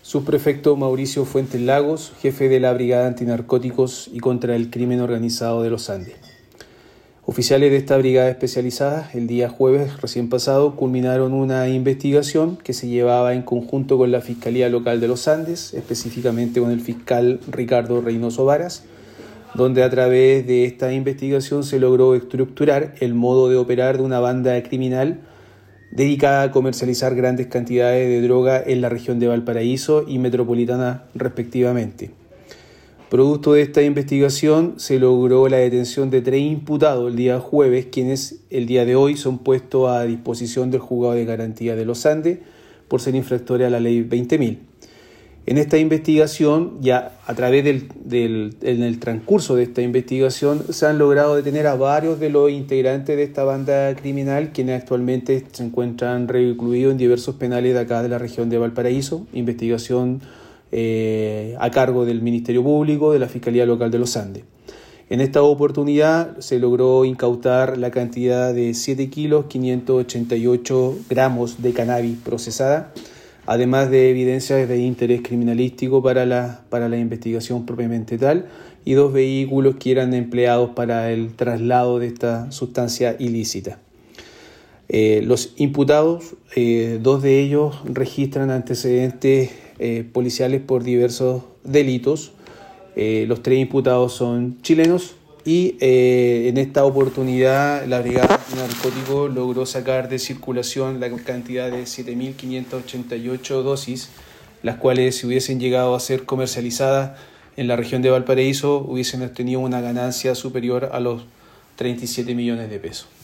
Subprefecto Mauricio Fuentes Lagos, jefe de la Brigada Antinarcóticos y contra el Crimen Organizado de los Andes. Oficiales de esta brigada especializada, el día jueves recién pasado, culminaron una investigación que se llevaba en conjunto con la Fiscalía Local de los Andes, específicamente con el fiscal Ricardo Reynoso Varas, donde a través de esta investigación se logró estructurar el modo de operar de una banda criminal dedicada a comercializar grandes cantidades de droga en la región de Valparaíso y Metropolitana respectivamente. Producto de esta investigación se logró la detención de 3 imputados el día jueves, quienes el día de hoy son puestos a disposición del Juzgado de Garantía de los Andes por ser infractores a la Ley 20.000. En esta investigación, ya a través en el transcurso de esta investigación, se han logrado detener a varios de los integrantes de esta banda criminal, quienes actualmente se encuentran recluidos en diversos penales de acá de la región de Valparaíso. Investigación a cargo del Ministerio Público, de la Fiscalía Local de los Andes. En esta oportunidad se logró incautar la cantidad de 7 kilos 588 gramos de cannabis procesada, además de evidencias de interés criminalístico para la investigación propiamente tal, y 2 vehículos que eran empleados para el traslado de esta sustancia ilícita. Los imputados, 2 de ellos registran antecedentes policiales por diversos delitos. Los 3 imputados son chilenos y en esta oportunidad la Brigada de Narcóticos logró sacar de circulación la cantidad de 7.588 dosis, las cuales si hubiesen llegado a ser comercializadas en la región de Valparaíso hubiesen obtenido una ganancia superior a los 37 millones de pesos.